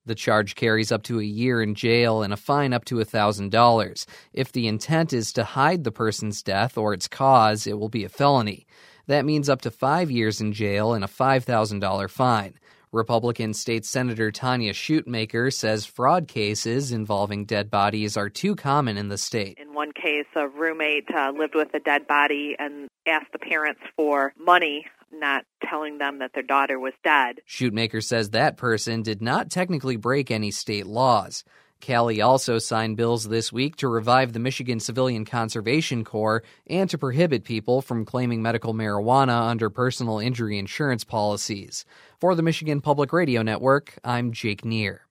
The charge carries up to a year in jail and a fine up to $1,000. If the intent is to hide the person's death or its cause, it will be a felony. That means up to 5 years in jail and a $5,000 fine. Republican State Senator Tanya Shootmaker says fraud cases involving dead bodies are too common in the state. In one case, a roommate lived with a dead body and asked the parents for money, not telling them that their daughter was dead. Shootmaker says that person did not technically break any state laws. Cali also signed bills this week to revive the Michigan Civilian Conservation Corps and to prohibit people from claiming medical marijuana under personal injury insurance policies. For the Michigan Public Radio Network, I'm Jake Neer.